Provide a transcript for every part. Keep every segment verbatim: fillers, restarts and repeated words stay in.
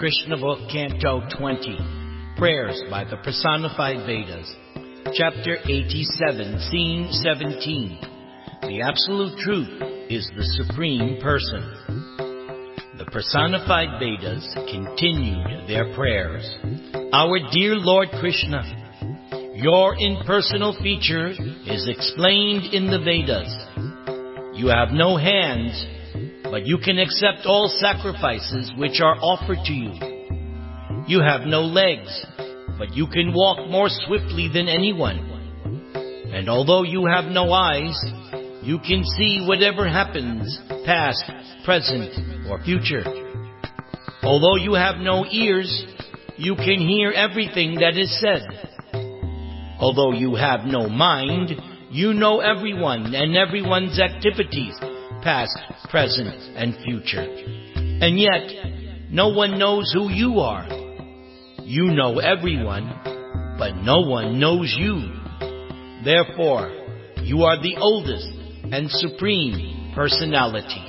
Krishna Book, Canto twenty, Prayers by the Personified Vedas, Chapter eighty-seven, Scene seventeen. The Absolute Truth is the Supreme Person. The Personified Vedas continued their prayers. Our dear Lord Krishna, your impersonal feature is explained in the Vedas. You have no hands, but you can accept all sacrifices which are offered to you. You have no legs, but you can walk more swiftly than anyone. And although you have no eyes, you can see whatever happens, past, present, or future. Although you have no ears, you can hear everything that is said. Although you have no mind, you know everyone and everyone's activities, past, present, and future. And yet, no one knows who you are. You know everyone, but no one knows you. Therefore, you are the oldest and supreme personality.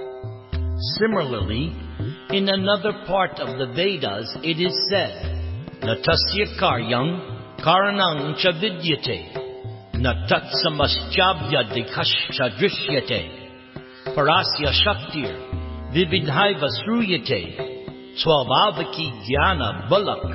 Similarly, in another part of the Vedas, it is said, Natasya karyam karanang cha vidyate, natat samaschabhya dikashcha drishyate. Parasya Shaktir Vividhaiva Sruyate Swavavaki Jnana Bala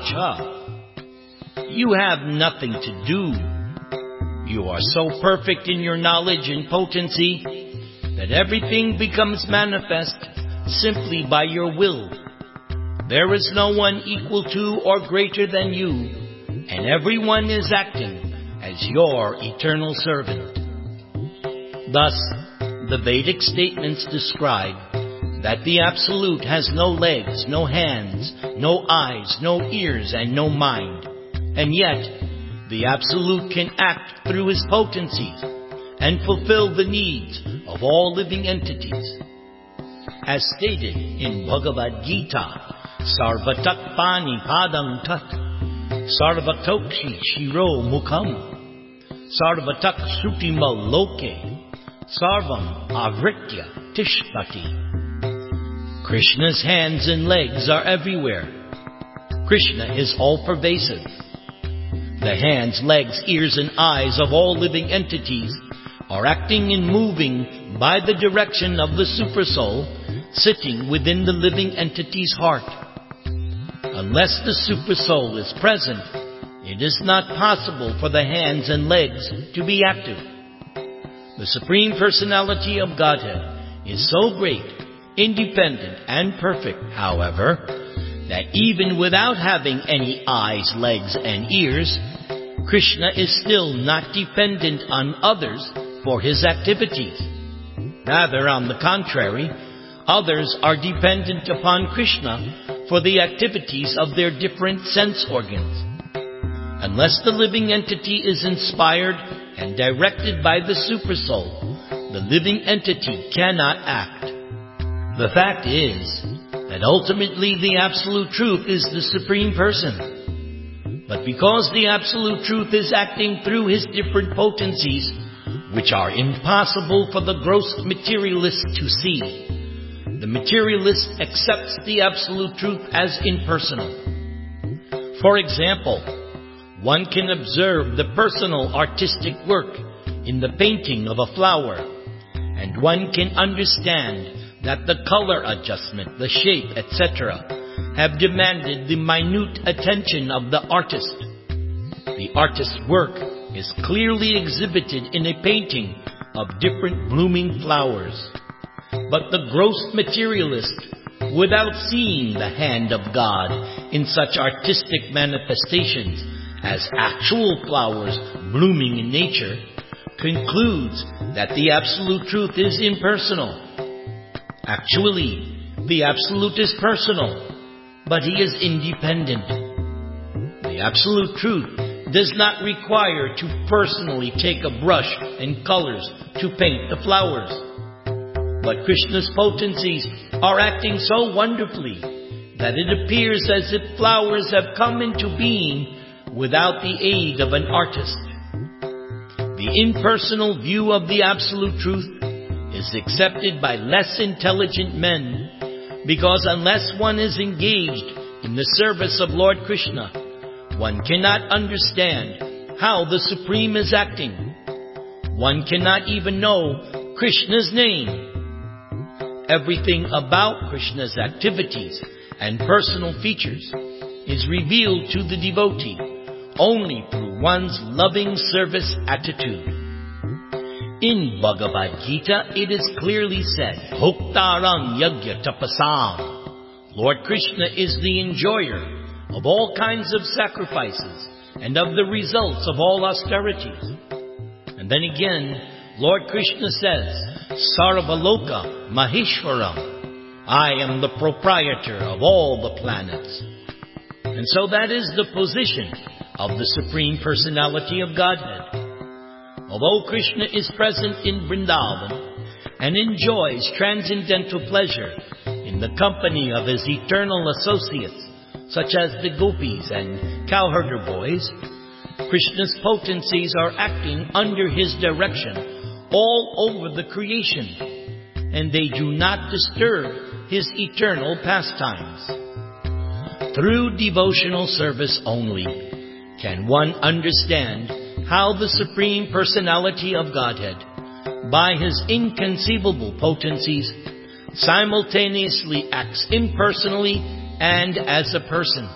Kriyacha. You have nothing to do. You are so perfect in your knowledge and potency that everything becomes manifest simply by your will. There is no one equal to or greater than you, and everyone is acting as your eternal servant. Thus, the Vedic statements describe that the Absolute has no legs, no hands, no eyes, no ears, and no mind. And yet, the Absolute can act through his potencies and fulfill the needs of all living entities. As stated in Bhagavad Gita, Sarvatak Pani Padam Tat, Sarvatokshi Shiro Mukham, Sarvatak Sutimal Loke, Sarvam Avritya Tishpati. Krishna's hands and legs are everywhere. Krishna is all-pervasive. The hands, legs, ears, and eyes of all living entities are acting and moving by the direction of the Supersoul sitting within the living entity's heart. Unless the Supersoul is present, it is not possible for the hands and legs to be active. The Supreme Personality of Godhead is so great, independent, and perfect, however, that even without having any eyes, legs, and ears, Krishna is still not dependent on others for his activities. Rather, on the contrary, others are dependent upon Krishna for the activities of their different sense organs. Unless the living entity is inspired and directed by the Supersoul, the living entity cannot act. The fact is that ultimately the Absolute Truth is the Supreme Person. But because the Absolute Truth is acting through his different potencies, which are impossible for the gross materialist to see, the materialist accepts the Absolute Truth as impersonal. For example, one can observe the personal artistic work in the painting of a flower, and one can understand that the color adjustment, the shape, et cetera have demanded the minute attention of the artist. The artist's work is clearly exhibited in a painting of different blooming flowers. But the gross materialist, without seeing the hand of God in such artistic manifestations as actual flowers blooming in nature, concludes that the Absolute Truth is impersonal. Actually, the Absolute is personal, but he is independent. The Absolute Truth does not require to personally take a brush and colors to paint the flowers. But Krishna's potencies are acting so wonderfully that it appears as if flowers have come into being without the aid of an artist. The impersonal view of the Absolute Truth is accepted by less intelligent men because unless one is engaged in the service of Lord Krishna, one cannot understand how the Supreme is acting. One cannot even know Krishna's name. Everything about Krishna's activities and personal features is revealed to the devotee only through one's loving service attitude. In Bhagavad Gita, it is clearly said, Bhoktarang Yagya Tapasam. Lord Krishna is the enjoyer of all kinds of sacrifices and of the results of all austerities. And then again, Lord Krishna says, Sarvaloka Maheshwaram. I am the proprietor of all the planets. And so that is the position of the Supreme Personality of Godhead. Although Krishna is present in Vrindavan and enjoys transcendental pleasure in the company of his eternal associates, such as the gopis and cowherder boys, Krishna's potencies are acting under his direction all over the creation, and they do not disturb his eternal pastimes. Through devotional service only can one understand how the Supreme Personality of Godhead, by his inconceivable potencies, simultaneously acts impersonally and as a person.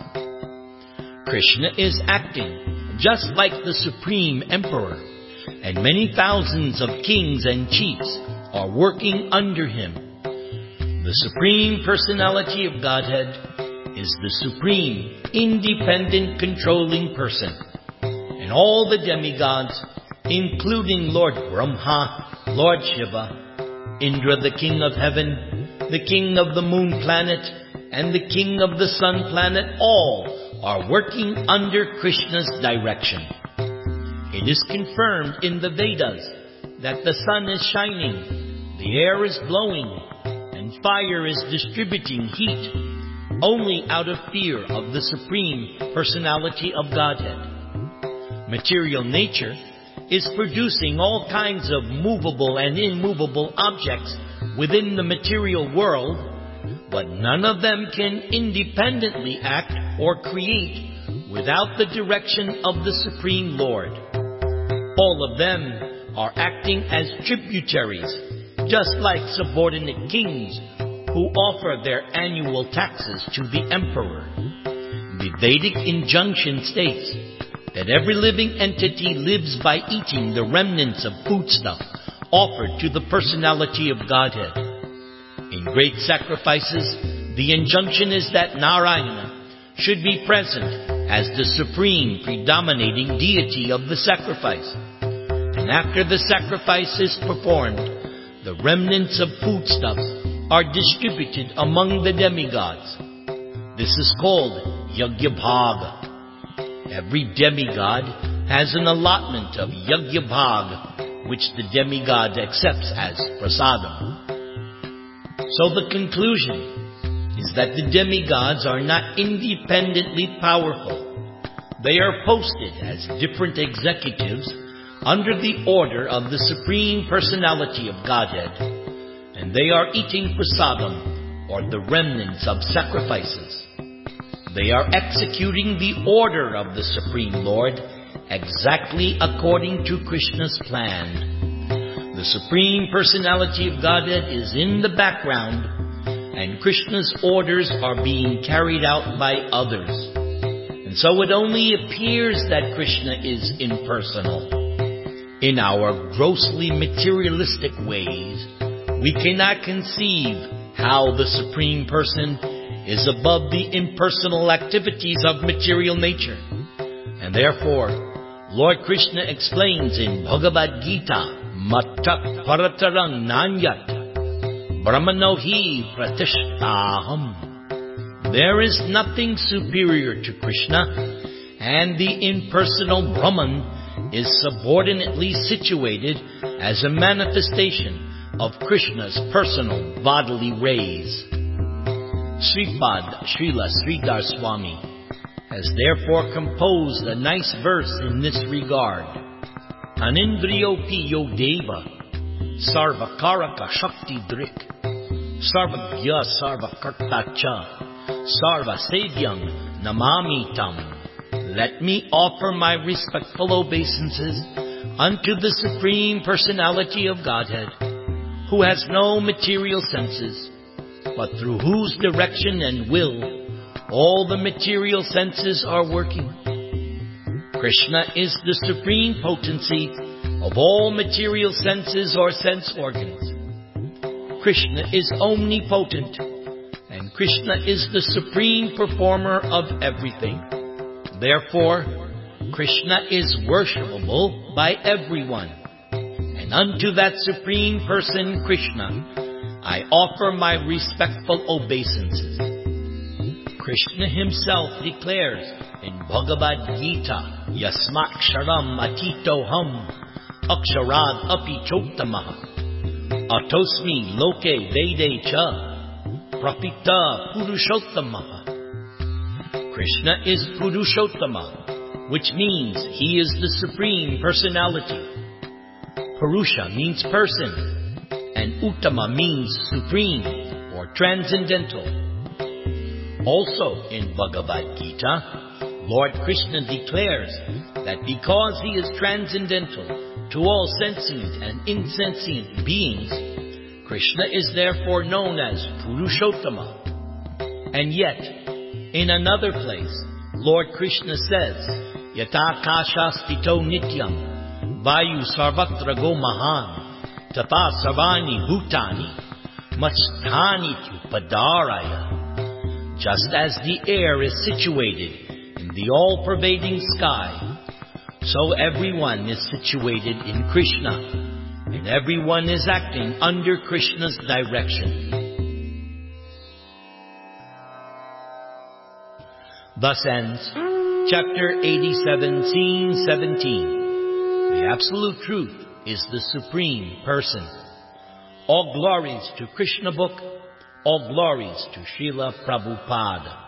Krishna is acting just like the Supreme Emperor, and many thousands of kings and chiefs are working under him. The Supreme Personality of Godhead is the supreme, independent, controlling person. And all the demigods, including Lord Brahma, Lord Shiva, Indra the king of heaven, the king of the moon planet, and the king of the sun planet, all are working under Krishna's direction. It is confirmed in the Vedas that the sun is shining, the air is blowing, and fire is distributing heat only out of fear of the Supreme Personality of Godhead. Material nature is producing all kinds of movable and immovable objects within the material world, but none of them can independently act or create without the direction of the Supreme Lord. All of them are acting as tributaries, just like subordinate kings who offer their annual taxes to the emperor. The Vedic injunction states that every living entity lives by eating the remnants of foodstuff offered to the personality of Godhead. In great sacrifices, the injunction is that Narayana should be present as the supreme predominating deity of the sacrifice. And after the sacrifice is performed, the remnants of foodstuffs are distributed among the demigods. This is called Yajna Bhaga. Every demigod has an allotment of Yajna Bhaga, which the demigod accepts as prasadam. So the conclusion is that the demigods are not independently powerful. They are posted as different executives under the order of the Supreme Personality of Godhead, and they are eating prasadam, or the remnants of sacrifices. They are executing the order of the Supreme Lord exactly according to Krishna's plan. The Supreme Personality of Godhead is in the background, and Krishna's orders are being carried out by others. And so it only appears that Krishna is impersonal. In our grossly materialistic ways, we cannot conceive how the Supreme Person is above the impersonal activities of material nature. And therefore, Lord Krishna explains in Bhagavad Gita, Mattat Paratarang Nanyat Brahmanohi Pratishtaham. There is nothing superior to Krishna, and the impersonal Brahman is subordinately situated as a manifestation of Krishna's personal bodily rays. Sripad Srila Sridhar Swami has therefore composed a nice verse in this regard. Anindriyopi yo deva sarvakaraka shakti drik Sarvagya Sarvakartacha Sarva Sevyam Namami Tam. Let me offer my respectful obeisances unto the Supreme Personality of Godhead, who has no material senses, but through whose direction and will all the material senses are working. Krishna is the supreme potency of all material senses or sense organs. Krishna is omnipotent, and Krishna is the supreme performer of everything. Therefore, Krishna is worshipable by everyone. And unto that Supreme Person, Krishna, I offer my respectful obeisances. Krishna himself declares in Bhagavad Gita, Yasmaksharam atitoham aksharad api chottamaha atosmi loke vede cha prapita purushottamaha. Krishna is Purushottama, which means he is the Supreme Personality. Purusha means person, and Uttama means supreme or transcendental. Also in Bhagavad Gita, Lord Krishna declares that because he is transcendental to all sentient and insentient beings, Krishna is therefore known as Purushottama. And yet, in another place, Lord Krishna says, Yata kashastito nityam vayu sarvatra go mahan tata sarvani bhutani masthani padaraya. Just as the air is situated in the all-pervading sky, so everyone is situated in Krishna, and everyone is acting under Krishna's direction. Thus ends chapter eighty-seven, scene seventeen. The Absolute Truth is the Supreme Person. All glories to Krishna Book. All glories to Srila Prabhupada.